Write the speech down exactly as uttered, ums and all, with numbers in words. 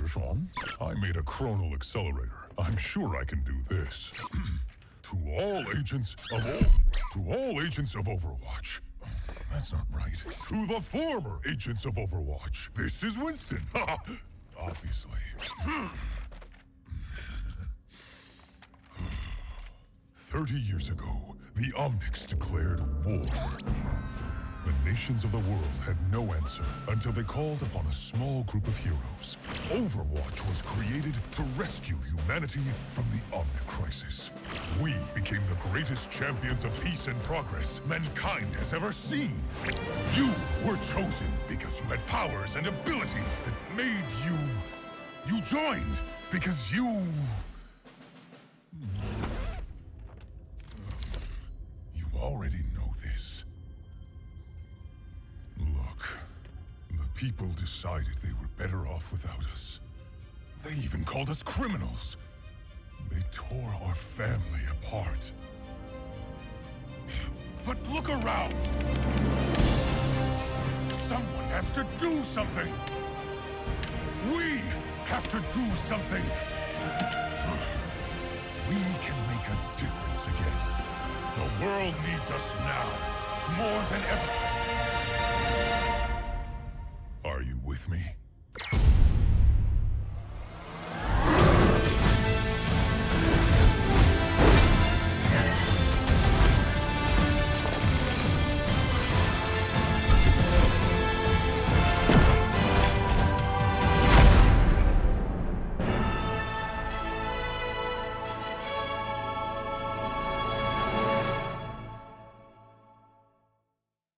Sean. I made a chronal accelerator. I'm sure I can do this. To all agents of all... To all agents of Overwatch. That's not right. To the former agents of Overwatch. This is Winston. Obviously. Thirty years ago, the Omnics declared war. The nations of the world had no answer until they called upon a small group of heroes. Overwatch was created to rescue humanity from the Omnic crisis. We became the greatest champions of peace and progress mankind has ever seen. You were chosen because you had powers and abilities that made you... You joined because you... You already know this. Look, the people decided they were better off without us. They even called us criminals. They tore our family apart. But look around! Someone has to do something! We have to do something! We can make a difference again. The world needs us now, more than ever. Are you with me?